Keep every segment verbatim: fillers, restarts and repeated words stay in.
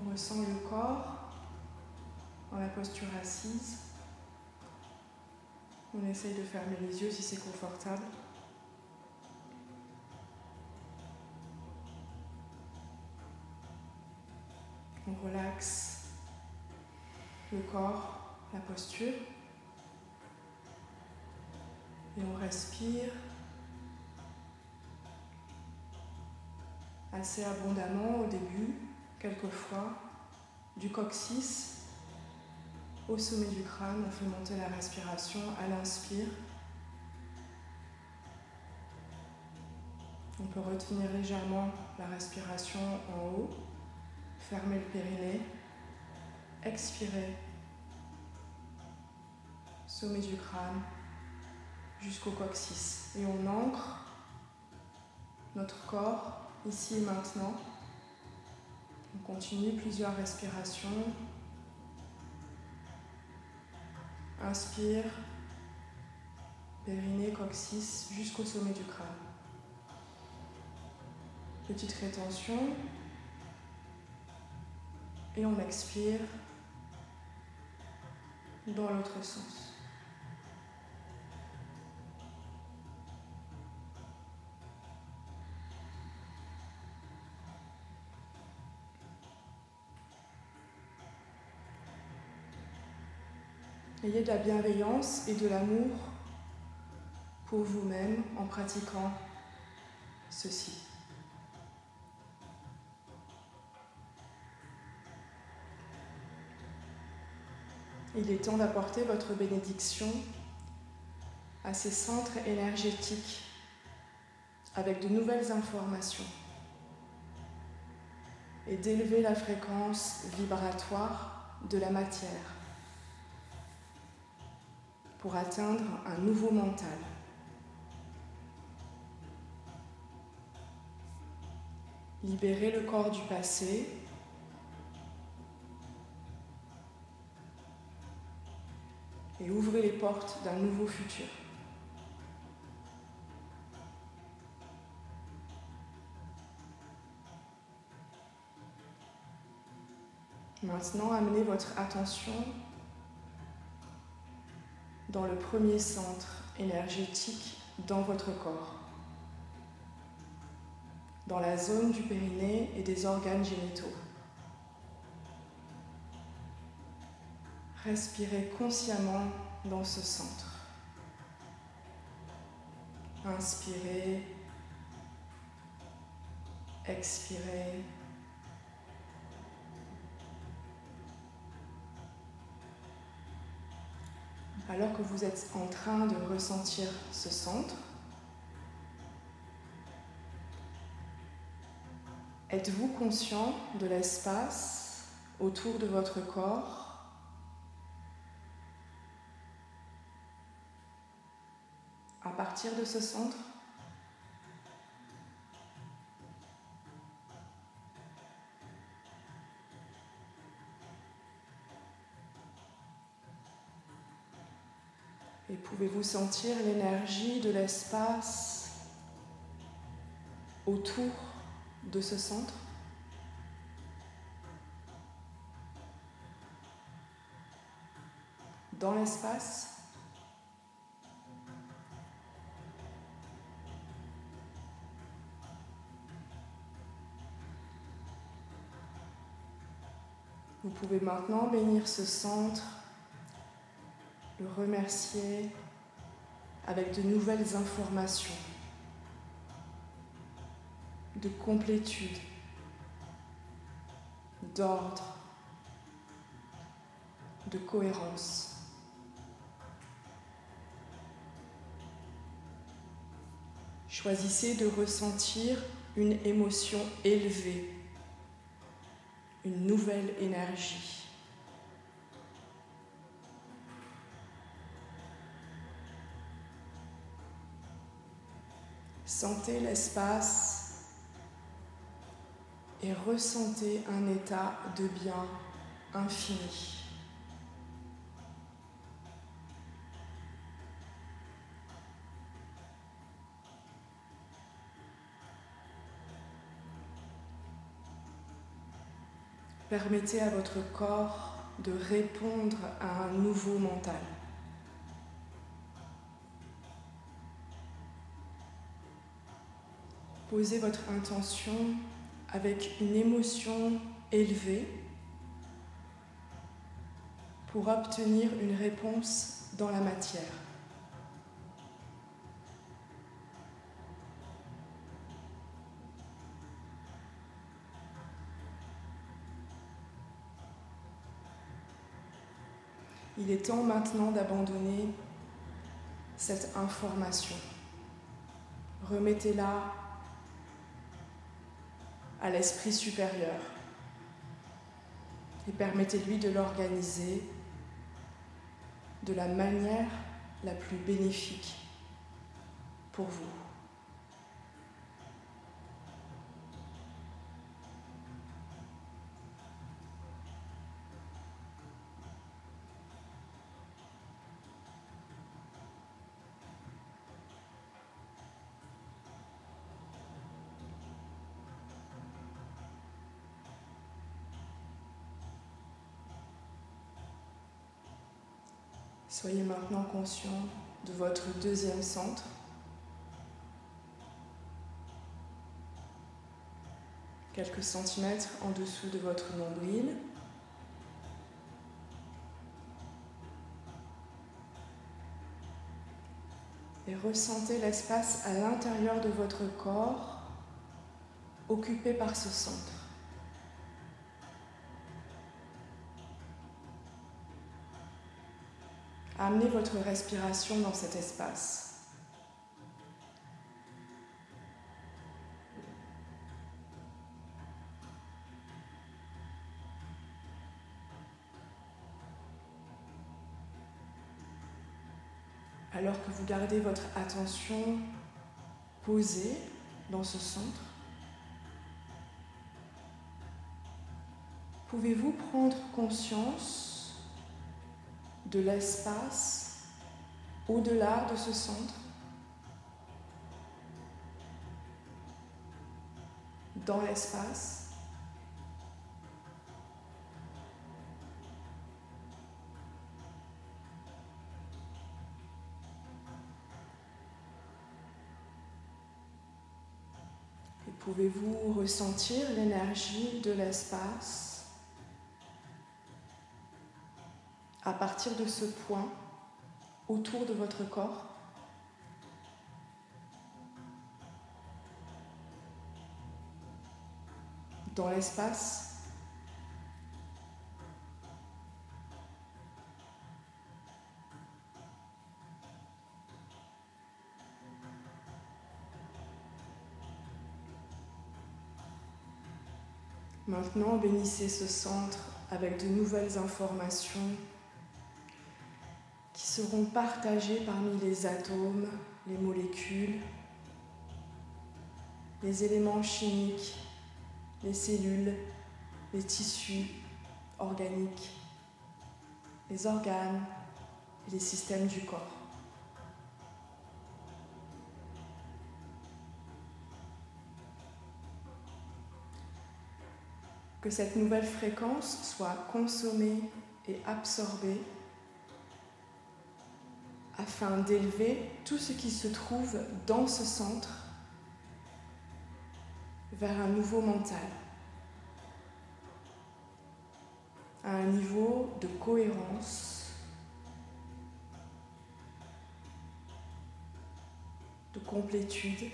On ressent le corps dans la posture assise. On essaye de fermer les yeux si c'est confortable. On relaxe le corps, la posture. Et on respire assez abondamment au début, quelquefois, du coccyx au sommet du crâne. On fait monter la respiration à l'inspire. On peut retenir légèrement la respiration en haut, fermer le périnée, expirer, sommet du crâne jusqu'au coccyx. Et on ancre notre corps ici et maintenant. On continue plusieurs respirations. Inspire, périnée, coccyx jusqu'au sommet du crâne. Petite rétention. Et on expire dans l'autre sens. Ayez de la bienveillance et de l'amour pour vous-même en pratiquant ceci. Il est temps d'apporter votre bénédiction à ces centres énergétiques avec de nouvelles informations et d'élever la fréquence vibratoire de la matière pour atteindre un nouveau mental. Libérez le corps du passé et ouvrez les portes d'un nouveau futur. Maintenant, amenez votre attention dans le premier centre énergétique dans votre corps, dans la zone du périnée et des organes génitaux. Respirez consciemment dans ce centre. Inspirez, expirez. Alors que vous êtes en train de ressentir ce centre, êtes-vous conscient de l'espace autour de votre corps ? À partir de ce centre, et pouvez-vous sentir l'énergie de l'espace autour de ce centre ? Dans l'espace ? Vous pouvez maintenant bénir ce centre, le remercier avec de nouvelles informations, de complétude, d'ordre, de cohérence. Choisissez de ressentir une émotion élevée, une nouvelle énergie. Sentez l'espace et ressentez un état de bien infini. Permettez à votre corps de répondre à un nouveau mental. Posez votre intention avec une émotion élevée pour obtenir une réponse dans la matière. Il est temps maintenant d'abandonner cette information. Remettez-la à l'esprit supérieur et permettez-lui de l'organiser de la manière la plus bénéfique pour vous. Soyez maintenant conscient de votre deuxième centre. Quelques centimètres en dessous de votre nombril. Et ressentez l'espace à l'intérieur de votre corps occupé par ce centre. Amenez votre respiration dans cet espace. Alors que vous gardez votre attention posée dans ce centre, pouvez-vous prendre conscience de l'espace au-delà de ce centre, dans l'espace, et pouvez-vous ressentir l'énergie de l'espace à partir de ce point autour de votre corps? Dans l'espace, maintenant bénissez ce centre avec de nouvelles informations qui seront partagées parmi les atomes, les molécules, les éléments chimiques, les cellules, les tissus organiques, les organes et les systèmes du corps. Que cette nouvelle fréquence soit consommée et absorbée afin d'élever tout ce qui se trouve dans ce centre vers un nouveau mental, à un niveau de cohérence, de complétude,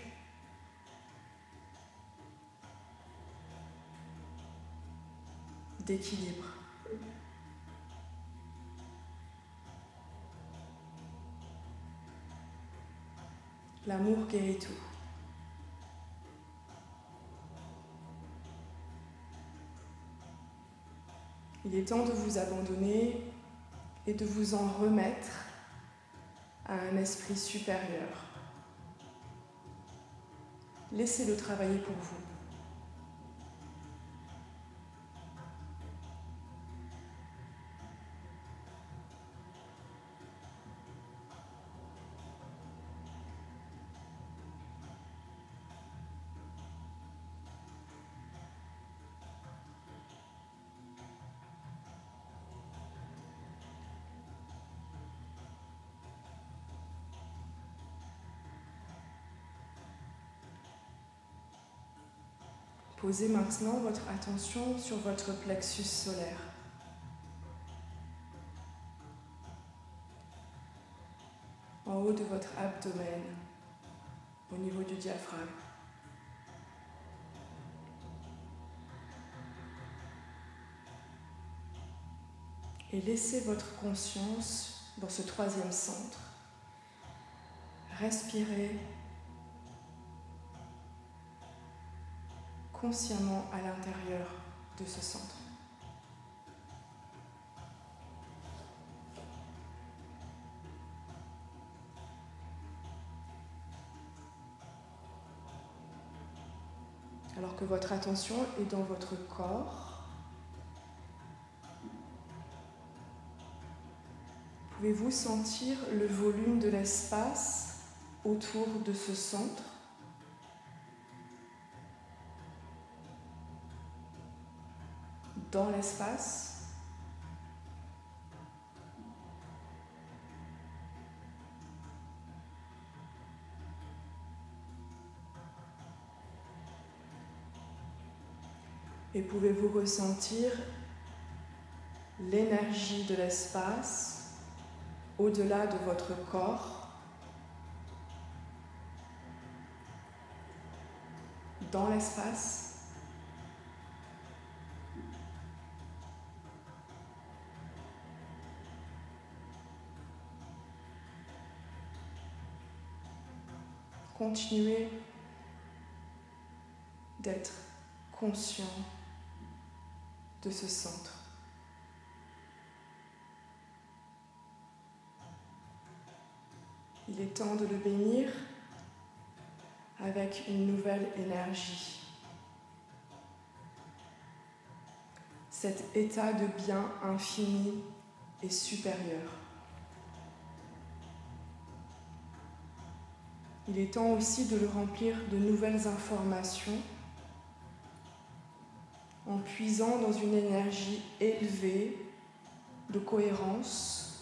d'équilibre. L'amour guérit tout. Il est temps de vous abandonner et de vous en remettre à un esprit supérieur. Laissez-le travailler pour vous. Posez maintenant votre attention sur votre plexus solaire. En haut de votre abdomen, au niveau du diaphragme. Et laissez votre conscience dans ce troisième centre. Respirez consciemment à l'intérieur de ce centre. Alors que votre attention est dans votre corps, pouvez-vous sentir le volume de l'espace autour de ce centre ? Dans l'espace ? Et pouvez-vous ressentir l'énergie de l'espace au-delà de votre corps, dans l'espace ? Continuez d'être conscient de ce centre. Il est temps de le bénir avec une nouvelle énergie. Cet état de bien infini et supérieur. Il est temps aussi de le remplir de nouvelles informations en puisant dans une énergie élevée de cohérence,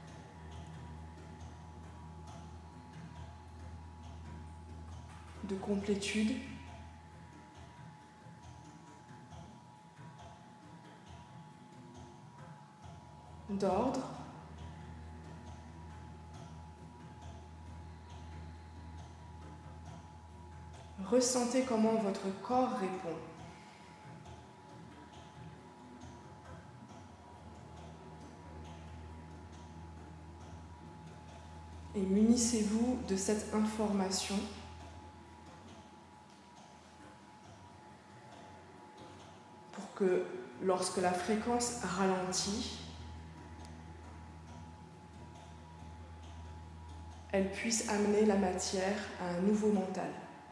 de complétude, d'ordre, ressentez comment votre corps répond. Et munissez-vous de cette information pour que lorsque la fréquence ralentit, elle puisse amener la matière à un nouveau mental.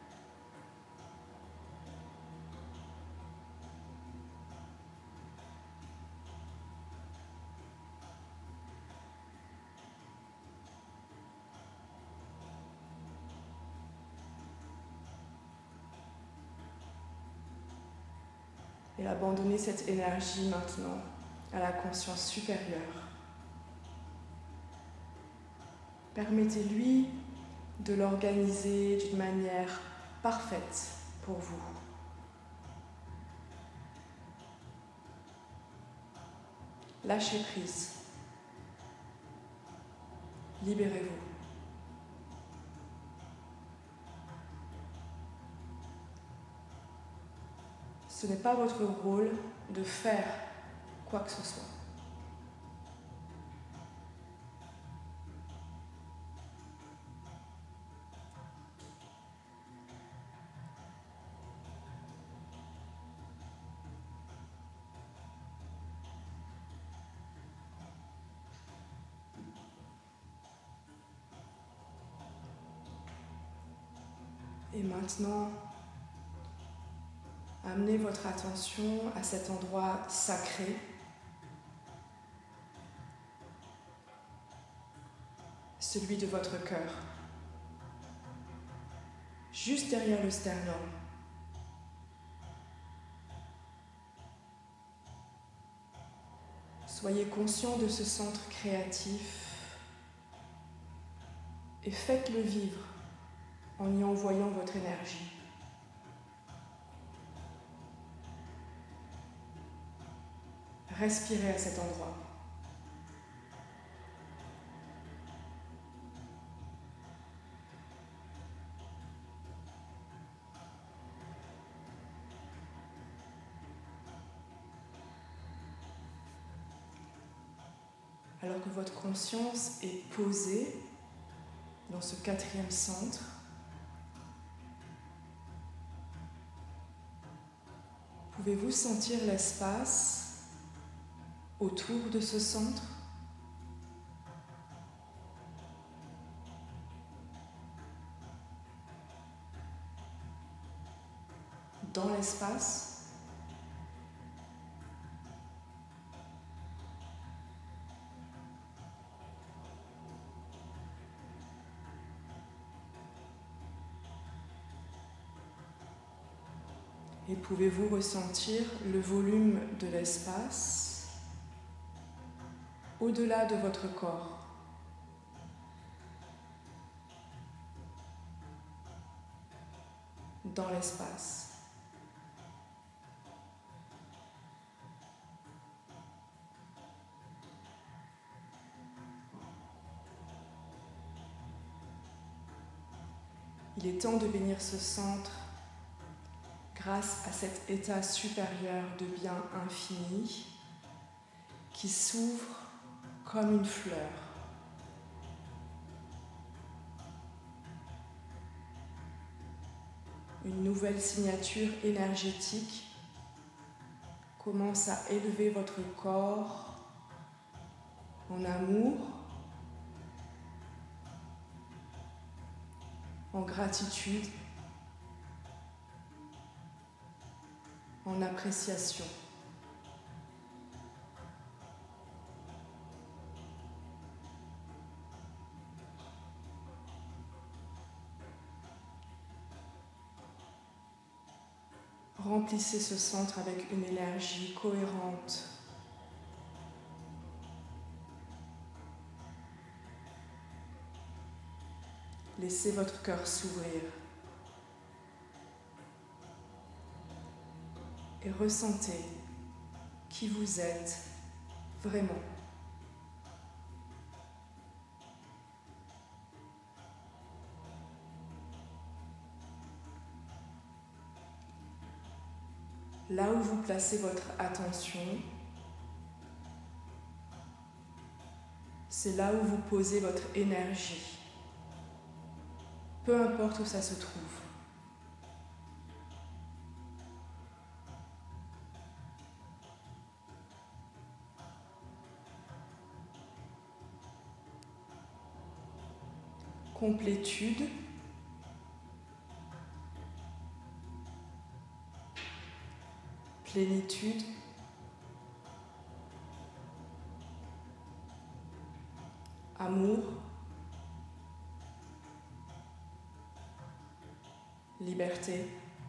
Et abandonnez cette énergie maintenant à la conscience supérieure. Permettez-lui de l'organiser d'une manière parfaite pour vous. Lâchez prise. Libérez-vous. Ce n'est pas votre rôle de faire quoi que ce soit. Et maintenant, amenez votre attention à cet endroit sacré, celui de votre cœur, juste derrière le sternum. Soyez conscient de ce centre créatif et faites-le vivre en y envoyant votre énergie. Respirez à cet endroit. Alors que votre conscience est posée dans ce quatrième centre, pouvez-vous sentir l'espace autour de ce centre? Dans l'espace? Et pouvez-vous ressentir le volume de l'espace au-delà de votre corps? Dans l'espace. Il est temps de bénir ce centre grâce à cet état supérieur de bien infini qui s'ouvre comme une fleur. Une nouvelle signature énergétique commence à élever votre corps en amour, en gratitude, en appréciation. Remplissez ce centre avec une énergie cohérente. Laissez votre cœur s'ouvrir et ressentez qui vous êtes vraiment. Là où vous placez votre attention, c'est là où vous posez votre énergie, peu importe où ça se trouve. Complétude, plénitude, amour, liberté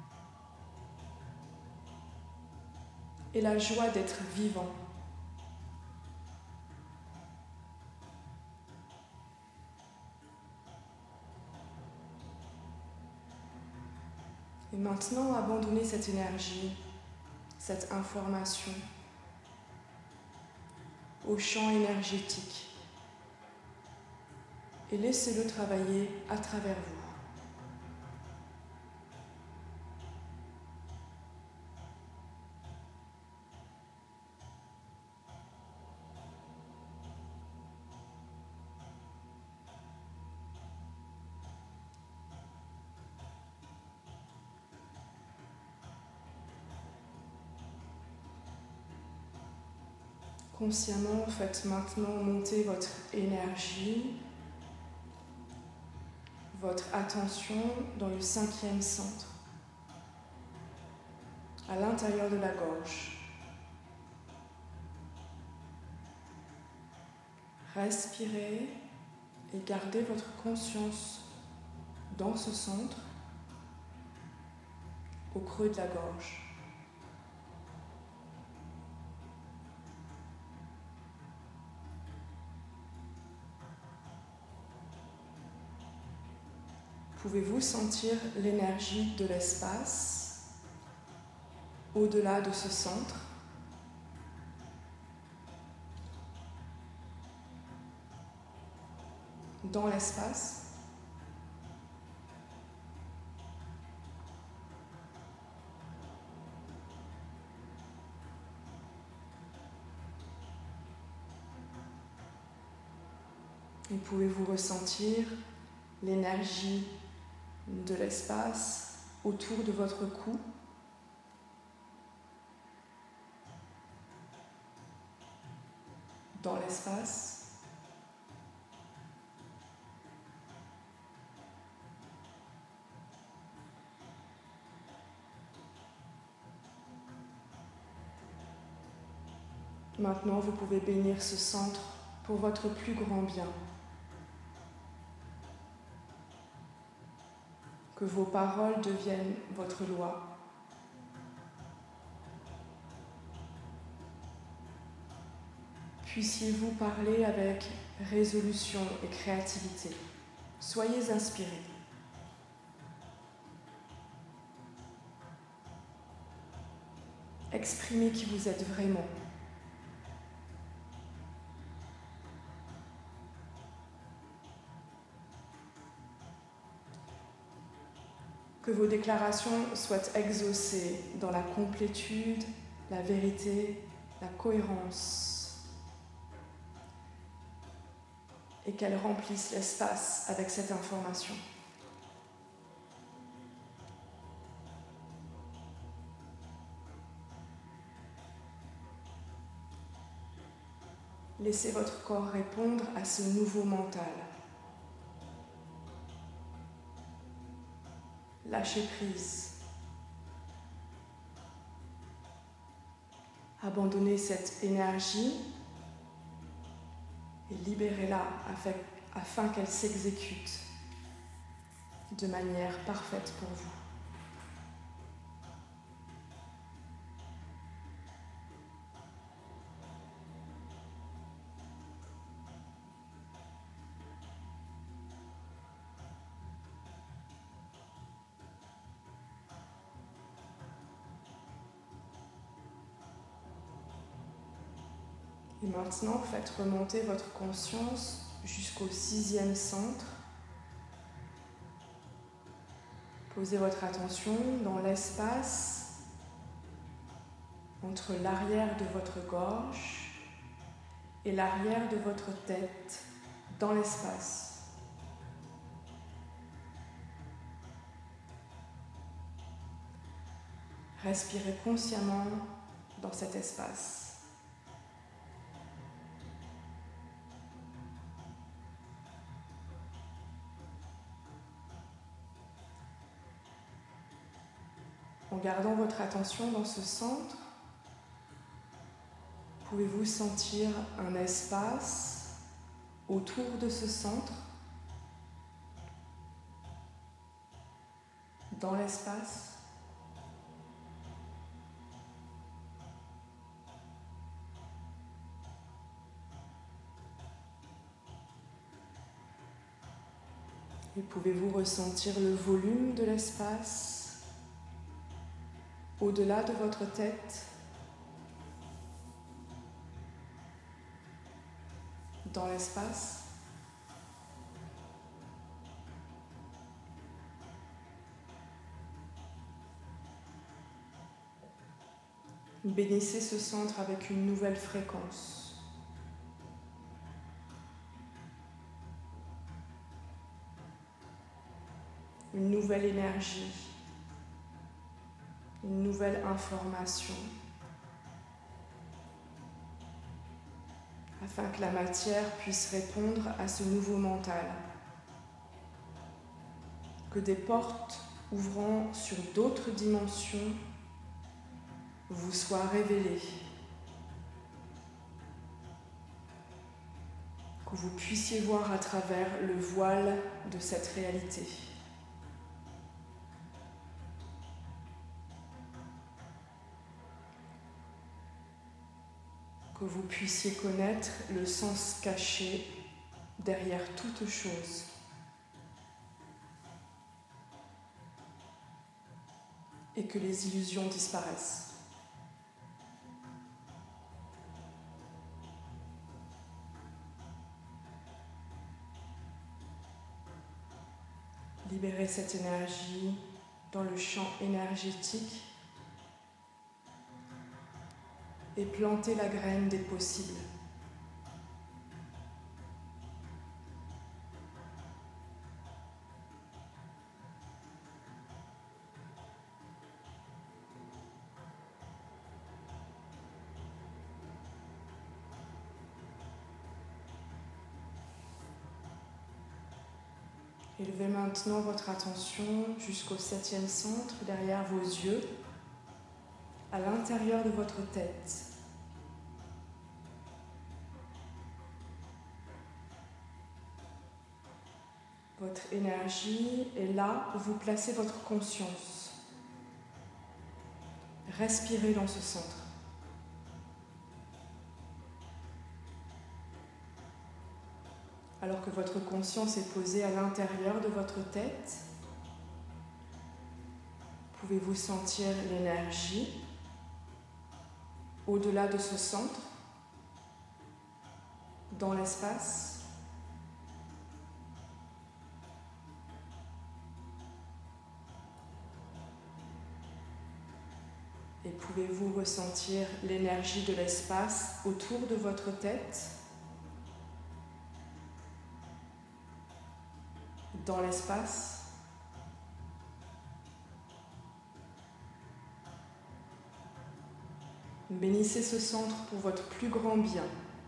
et la joie d'être vivant. Et maintenant, abandonnez cette énergie, cette information au champ énergétique et laissez-le travailler à travers vous. Consciemment, faites maintenant monter votre énergie, votre attention dans le cinquième centre, à l'intérieur de la gorge. Respirez et gardez votre conscience dans ce centre, au creux de la gorge. Pouvez-vous sentir l'énergie de l'espace au-delà de ce centre? dans l'espace. Et pouvez-vous ressentir l'énergie de l'espace autour de votre cou? Dans l'espace. Maintenant, vous pouvez bénir ce centre pour votre plus grand bien. Que vos paroles deviennent votre loi. Puissiez-vous parler avec résolution et créativité. Soyez inspirés. Exprimez qui vous êtes vraiment. Que vos déclarations soient exaucées dans la complétude, la vérité, la cohérence, et qu'elles remplissent l'espace avec cette information. Laissez votre corps répondre à ce nouveau mental. Lâchez prise. Abandonnez cette énergie et libérez-la afin qu'elle s'exécute de manière parfaite pour vous. Et maintenant, faites remonter votre conscience jusqu'au sixième centre. Posez votre attention dans l'espace entre l'arrière de votre gorge et l'arrière de votre tête, dans l'espace. Respirez consciemment dans cet espace. En gardant votre attention dans ce centre, pouvez-vous sentir un espace autour de ce centre, dans l'espace? Et pouvez-vous ressentir le volume de l'espace au-delà de votre tête, dans l'espace? Bénissez ce centre avec une nouvelle fréquence. Une nouvelle énergie. Une nouvelle information, afin que la matière puisse répondre à ce nouveau mental. Que des portes ouvrant sur d'autres dimensions vous soient révélées. Que vous puissiez voir à travers le voile de cette réalité. Que vous puissiez connaître le sens caché derrière toute chose. Et que les illusions disparaissent. libérez cette énergie dans le champ énergétique et plantez la graine des possibles. Élevez maintenant votre attention jusqu'au septième centre, derrière vos yeux, à l'intérieur de votre tête. Votre énergie est là où vous placez votre conscience. Respirez dans ce centre. Alors que votre conscience est posée à l'intérieur de votre tête, pouvez-vous sentir l'énergie au-delà de ce centre, dans l'espace. Et pouvez-vous ressentir l'énergie de l'espace autour de votre tête, dans l'espace. Bénissez ce centre pour votre plus grand bien.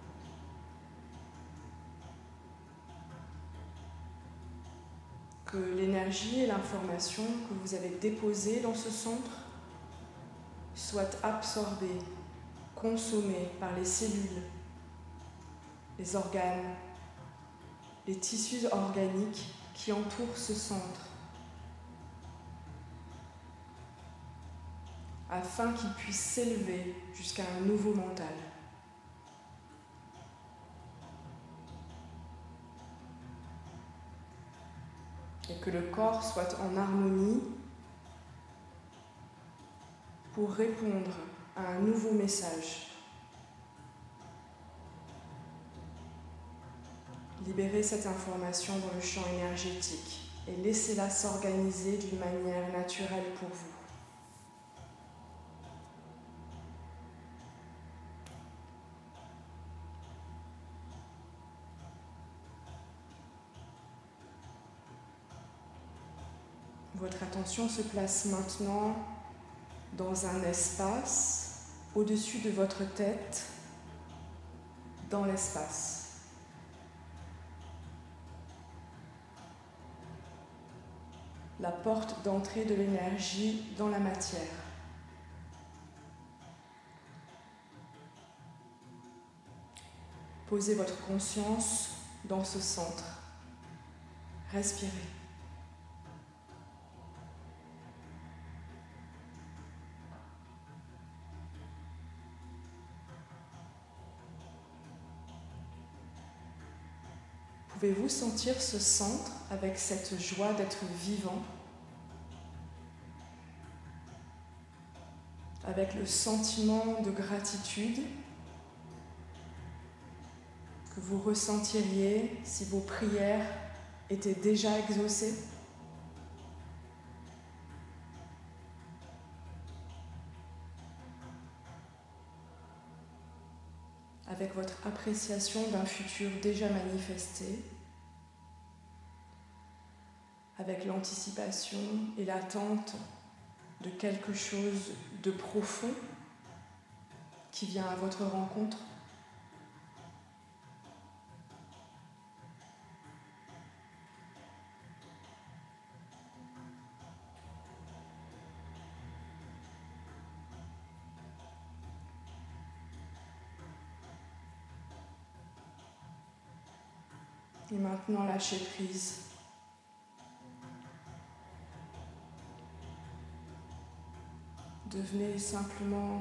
Que l'énergie et l'information que vous avez déposées dans ce centre soient absorbées, consommées par les cellules, les organes, les tissus organiques qui entourent ce centre, afin qu'il puisse s'élever jusqu'à un nouveau mental. Et que le corps soit en harmonie pour répondre à un nouveau message. Libérez cette information dans le champ énergétique et laissez-la s'organiser d'une manière naturelle pour vous. Votre attention se place maintenant dans un espace au-dessus de votre tête, dans l'espace. La porte d'entrée de l'énergie dans la matière. Posez votre conscience dans ce centre. Respirez. Pouvez-vous sentir ce centre avec cette joie d'être vivant, avec le sentiment de gratitude que vous ressentiriez si vos prières étaient déjà exaucées? Avec votre appréciation d'un futur déjà manifesté, avec l'anticipation et l'attente de quelque chose de profond qui vient à votre rencontre. Et maintenant, lâchez prise. Devenez simplement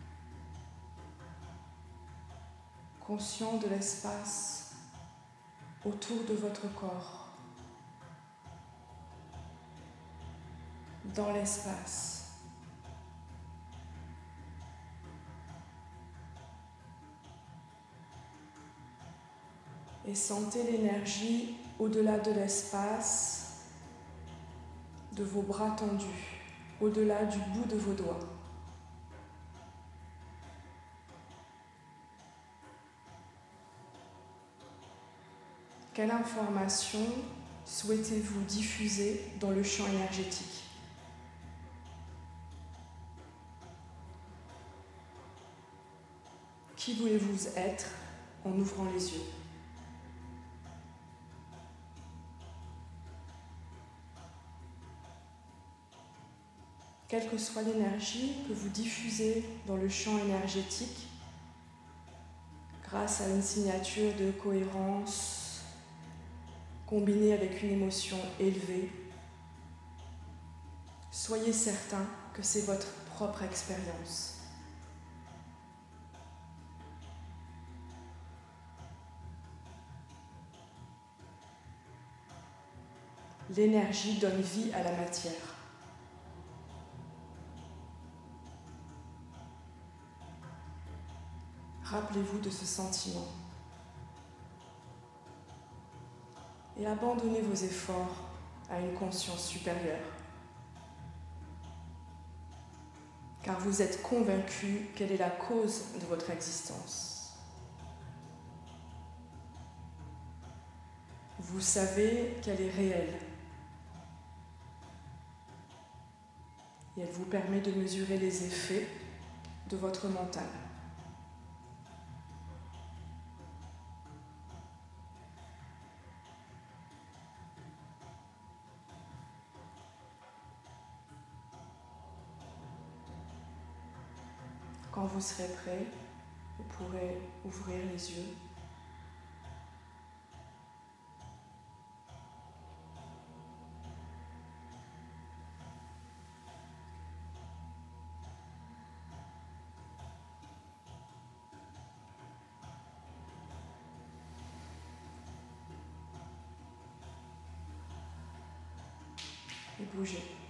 conscient de l'espace autour de votre corps, dans l'espace. Et sentez l'énergie au-delà de l'espace de vos bras tendus, au-delà du bout de vos doigts. Quelle information souhaitez-vous diffuser dans le champ énergétique ? Qui voulez-vous être en ouvrant les yeux ? Quelle que soit l'énergie que vous diffusez dans le champ énergétique, grâce à une signature de cohérence combinée avec une émotion élevée, soyez certain que c'est votre propre expérience. L'énergie donne vie à la matière. Rappelez-vous de ce sentiment et abandonnez vos efforts à une conscience supérieure, car vous êtes convaincu quelle est la cause de votre existence. Vous savez qu'elle est réelle et elle vous permet de mesurer les effets de votre mental. Quand vous serez prêt, vous pourrez ouvrir les yeux. Et bougez.